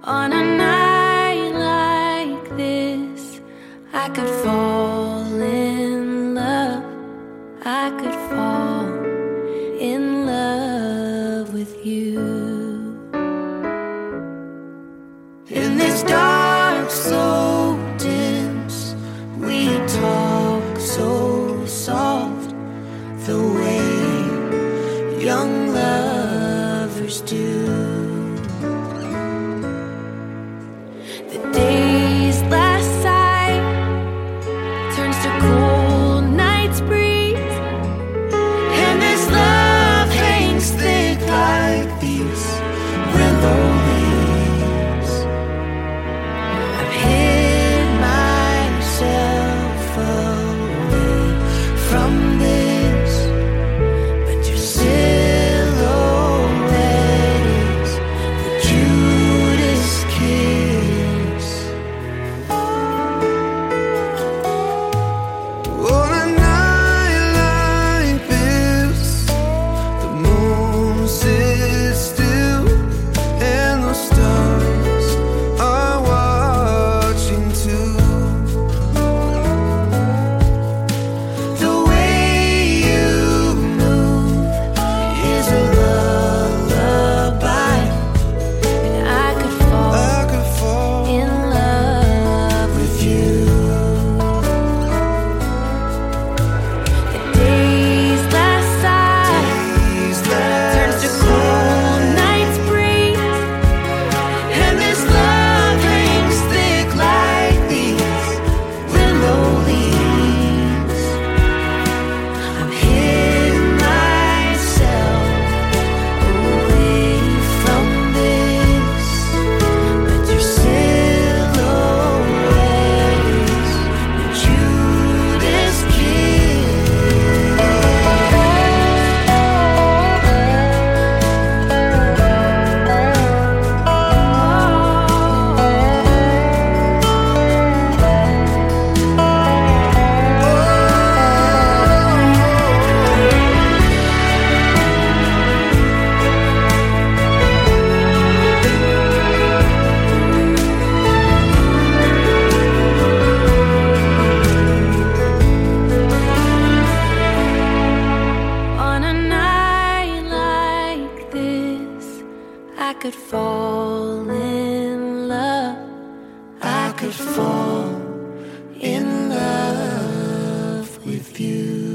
On a night like this, I could fall in love. I could fall in love with you. In this dark so dense, we talk so soft, the way young lovers do. The day's last sigh turns to cold night's breeze, and this love hangs thick like these willow leaves. I've hid myself away from this, but your silhouette is the Judas kiss. On a night like this, the moon sits still and the stars are watching too. The way you move is a lullaby, and I could fall in love with you. The day's last sigh turns to cold night's breeze, and this love hangs thick like these willow leaves. I've hid myself away from this, but your silhouette is the Judas On a night like this, I could fall in love. I could fall in love with you.